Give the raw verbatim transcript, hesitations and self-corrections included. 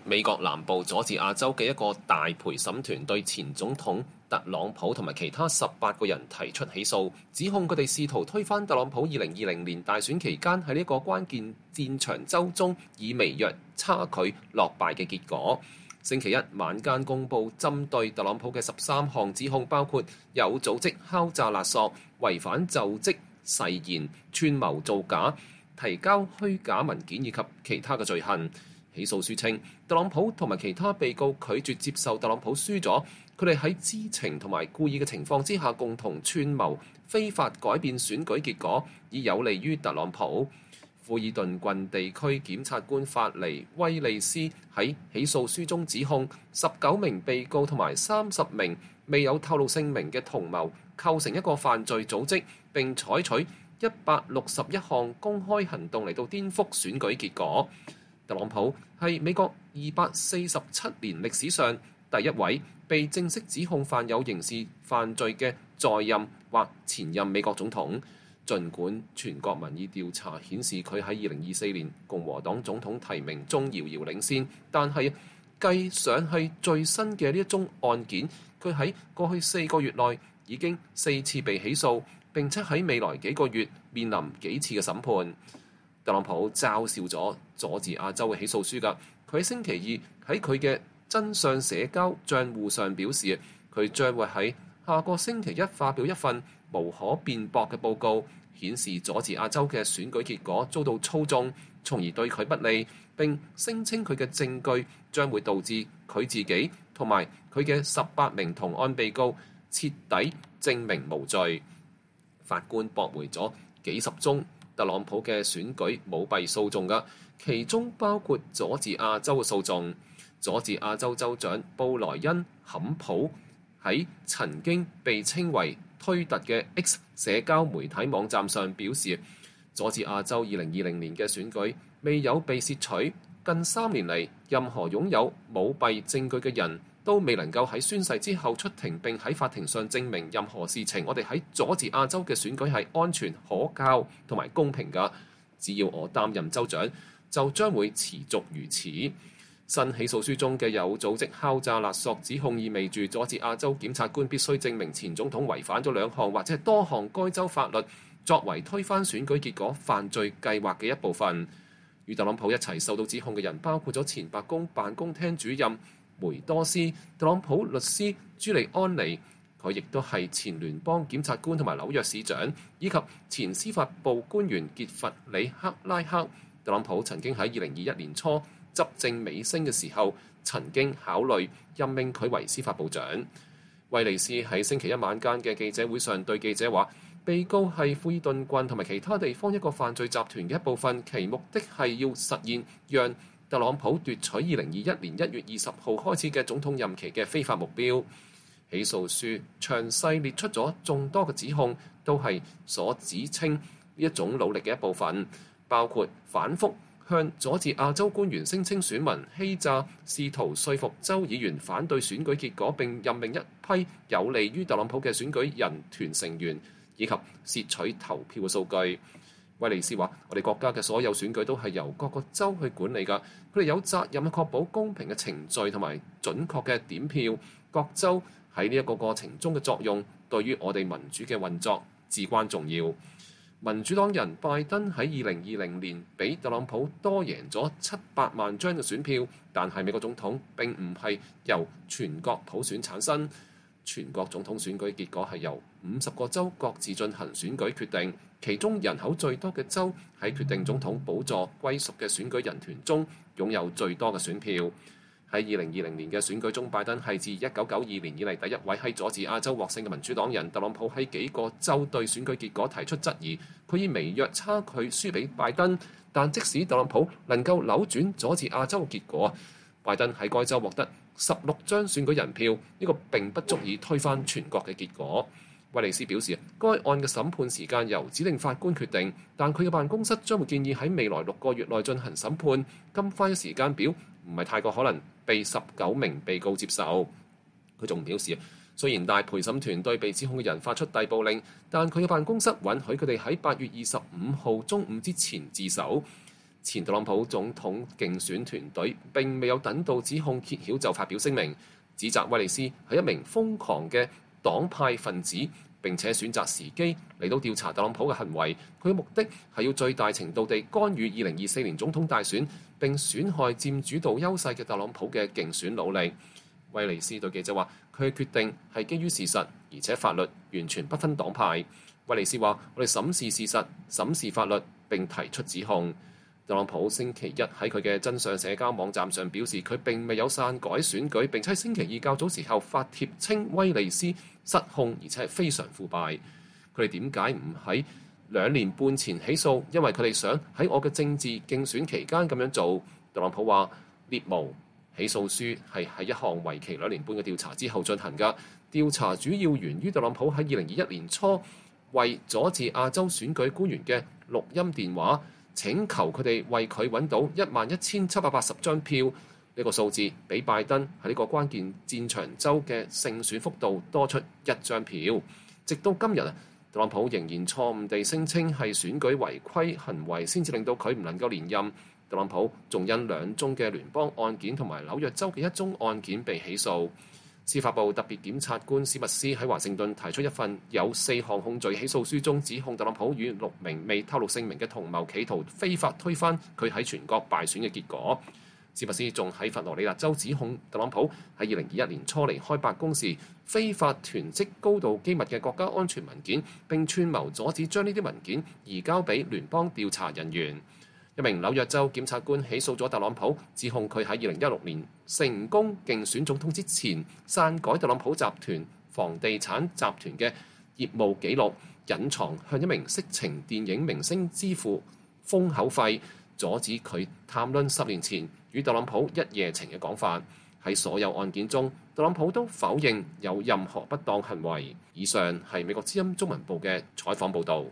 美國南部佐治亞州嘅一個大陪審團對前總統特朗普同埋其他十八個人提出起訴，指控佢哋試圖推翻特朗普二零二零年大選期間喺呢個關鍵戰場州中以微弱差距落敗嘅結果。星期一晚間公佈針對特朗普嘅十三項指控，包括有組織敲詐勒索、違反就職誓言、串謀造假、提交虛假文件以及其他嘅罪行。起訴書稱，特朗普同埋其他被告拒絕接受特朗普輸咗，佢哋喺知情同埋故意嘅情況之下共同串謀非法改變選舉結果，以有利於特朗普。富爾頓郡地區檢察官法尼威利斯喺起訴書中指控十九名被告同埋三十名未有透露姓名嘅同謀構成一個犯罪組織，並採取一百六十一項公開行動嚟到顛覆選舉結果。特朗普係美國二百四十七年歷史上第一位被正式指控犯有刑事犯罪嘅在任或前任美國總統。儘管全國民意調查顯示佢喺二零二四年共和黨總統提名中遙遙領先，但係計上係最新嘅呢一宗案件，佢喺過去四個月內已經四次被起訴，並且喺未來幾個月面臨幾次嘅審判。特朗普嘲笑咗佐治亞州嘅起訴書㗎，佢喺星期二喺佢嘅真相社交賬戶上表示，佢將會喺下個星期一發表一份無可辯駁嘅報告，顯示佐治亞州嘅選舉結果遭到操縱，從而對佢不利，並聲稱佢嘅證據將會導致佢自己同埋佢嘅十八名同案被告徹底證明無罪。法官駁回咗幾十宗特朗普嘅選舉舞弊訴訟㗎，其中包括佐治亞州嘅訴訟。佐治亞州州長布萊恩·坎普喺曾經被稱為推特嘅 X 社交媒體網站上表示，佐治亞州二零二零年嘅選舉未有被竊取，近三年嚟任何擁有舞弊證據嘅人都未能夠喺宣誓之後出庭並喺法庭上證明任何事情。我哋喺佐治亞州嘅選舉係安全、可靠同埋公平㗎，只要我擔任州長，就將會持續如此。新起訴書中嘅有組織敲詐勒索指控，意味住佐治亞州檢察官必須證明前總統違反咗兩項或者係多項該州法律，作為推翻選舉結果犯罪計劃嘅一部分。與特朗普一齊受到指控嘅人包括咗前白宮辦公廳主任梅多斯、特朗普律師朱利安尼，佢亦都係前聯邦檢察官同埋紐約市長，以及前司法部官員傑弗里克拉克。特朗普曾經喺二零二一年初執政尾聲嘅時候，曾經考慮任命佢為司法部長。威利斯喺星期一晚間嘅記者會上對記者話，被告係富爾頓郡同埋其他地方一個犯罪集團嘅一部分，其目的係要實現讓特朗普奪取二零二一年一月二十號開始嘅總統任期嘅非法目標。起訴書詳細列出咗眾多嘅指控，都係所指稱呢一種努力嘅一部分，包括反覆向佐治亞州官員聲稱選民欺詐，試圖說服州議員反對選舉結果，並任命一批有利於特朗普嘅選舉人團成員，以及竊取投票嘅數據。威利斯話：我哋國家嘅所有選舉都係由各個州去管理㗎，佢哋有責任去確保公平嘅程序同埋準確嘅點票。各州喺呢一個過程中嘅作用，對於我哋民主嘅運作至關重要。民主黨人拜登喺二零二零年比特朗普多贏咗七百萬張嘅選票，但係美國總統並唔係由全國普選產生，全國總統選舉結果係由五十個州各自進行選舉決定，其中人口最多嘅州喺決定總統寶座歸屬嘅選舉人團中擁有最多嘅選票。喺二零二零年嘅選舉中，拜登係自一九九二年以嚟第一位喺佐治亞州獲勝嘅民主黨人。特朗普喺幾個州對選舉結果提出質疑，佢以微弱差距輸俾拜登。但即使特朗普能夠扭轉佐治亞州嘅結果，拜登喺該州獲得十六張選舉人票，呢個並不足以推翻全國嘅結果。威利斯表示，該案嘅審判時間由指定法官決定，但佢嘅辦公室將會建議喺未來六個月內進行審判。咁快嘅時間表唔係太過可能被十九名被告接受。佢仲表示，雖然大陪審團對被指控嘅人發出逮捕令，但佢嘅辦公室允許佢哋喺八月二十五號中午之前自首。 前特朗普總統競選團隊並未有等到指控揭曉就發表聲明，指責威利斯係一名瘋狂嘅黨派分子，並且選擇時機嚟到調查特朗普嘅行為。佢嘅目的係要最大程度地干預二零二四年總統大選，並損害佔主導優勢嘅特朗普嘅競選努力。威利斯對記者話：佢嘅決定係基於事實，而且法律完全不分黨派。威利斯話：我哋審視事實、審視法律並提出指控。特朗普星期一喺佢嘅真相社交網站上表示，佢並未有篡改選舉，並且喺星期二較早時候發帖稱威利斯失控，而且係非常腐敗。佢哋點解唔喺兩年半前起訴？因為佢哋想喺我嘅政治競選期間咁樣做。特朗普話：獵巫起訴書係喺一項為期兩年半嘅調查之後進行㗎。調查主要源於特朗普喺二零二一年初為佐治亞州選舉官員嘅錄音電話，請求佢哋為佢揾到一萬一千七百八十張票。呢、這個數字比拜登喺呢個關鍵戰場州嘅勝選幅度多出一張票。直到今日啊，特朗普仍然錯誤地聲稱係選舉違規行為先至令到佢唔能夠連任。特朗普仲因兩宗嘅聯邦案件同埋紐約州嘅一宗案件被起訴。司法部特別檢察官史密斯喺華盛頓提出一份有四項控罪起訴書中，指控特朗普與六名未透露姓名嘅同謀企圖非法推翻佢喺全國敗選嘅結果。史密斯仲喺佛羅里達州指控特朗普喺二零二一年初離開白宮時非法囤積高度機密嘅國家安全文件，並串謀阻止將呢啲文件移交俾聯邦調查人員。一名紐約州檢察官起訴咗特朗普，指控佢喺二零一六年成功競選總統之前，篡改特朗普集團房地產集團嘅業務記錄，隱藏向一名色情電影明星支付封口費，阻止佢談論十年前與特朗普一夜情嘅講法。喺所有案件中，特朗普都否認有任何不當行為。以上係美國之音中文部嘅採訪報導。